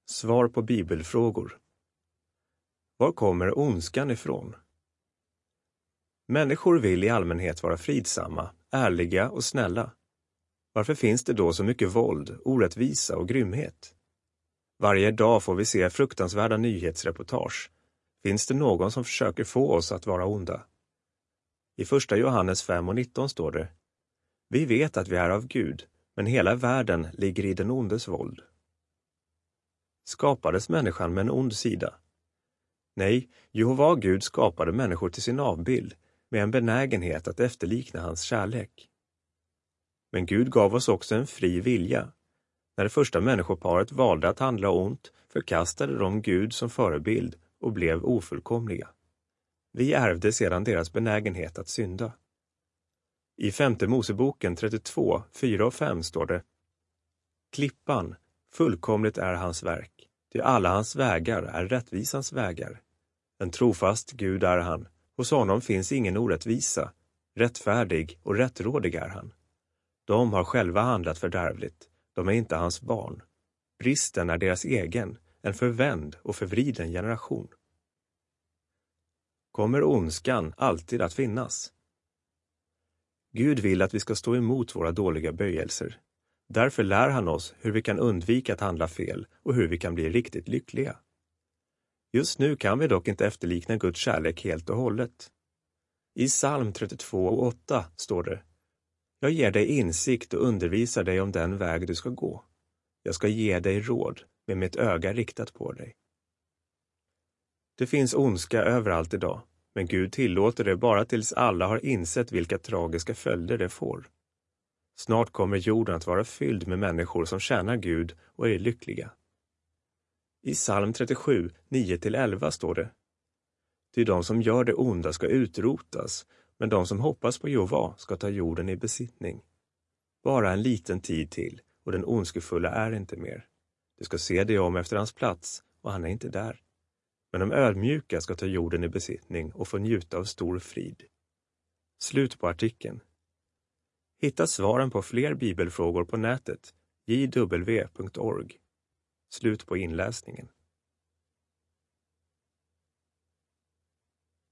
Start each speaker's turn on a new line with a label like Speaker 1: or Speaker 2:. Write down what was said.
Speaker 1: Svar på bibelfrågor. Var kommer ondskan ifrån? Människor vill i allmänhet vara fridsamma, ärliga och snälla. Varför finns det då så mycket våld, orättvisa och grymhet? Varje dag får vi se fruktansvärda nyhetsreportage. Finns det någon som försöker få oss att vara onda? I 1 Johannes 5:19 står det: Vi vet att vi är av Gud, men hela världen ligger i den ondes våld. Skapades människan med en ond sida? Nej, Jehova Gud skapade människor till sin avbild med en benägenhet att efterlikna hans kärlek. Men Gud gav oss också en fri vilja. När det första människoparet valde att handla ont förkastade de Gud som förebild och blev ofullkomliga. Vi ärvde sedan deras benägenhet att synda. I 5:e Moseboken 32, 4 och 5 står det: Klippan, fullkomligt är hans verk, ty alla hans vägar är rättvisans vägar. En trofast Gud är han, hos honom finns ingen orättvisa, rättfärdig och rättrådig är han. De har själva handlat fördärvligt, de är inte hans barn. Bristen är deras egen, en förvänd och förvriden generation. Kommer ondskan alltid att finnas? Gud vill att vi ska stå emot våra dåliga böjelser. Därför lär han oss hur vi kan undvika att handla fel och hur vi kan bli riktigt lyckliga. Just nu kan vi dock inte efterlikna Guds kärlek helt och hållet. I psalm 32:8 står det: Jag ger dig insikt och undervisar dig om den väg du ska gå. Jag ska ge dig råd med mitt öga riktat på dig. Det finns ondska överallt idag, men Gud tillåter det bara tills alla har insett vilka tragiska följder det får. Snart kommer jorden att vara fylld med människor som tjänar Gud och är lyckliga. I psalm 37, 9-11 står det: Ty de som gör det onda ska utrotas, men de som hoppas på Jehova ska ta jorden i besittning. Bara en liten tid till, och den ondskefulla är inte mer. Du ska se dig om efter hans plats, och han är inte där. Men de ödmjuka ska ta jorden i besittning och få njuta av stor frid. Slut på artikeln. Hitta svaren på fler bibelfrågor på nätet, jw.org. Slut på inläsningen.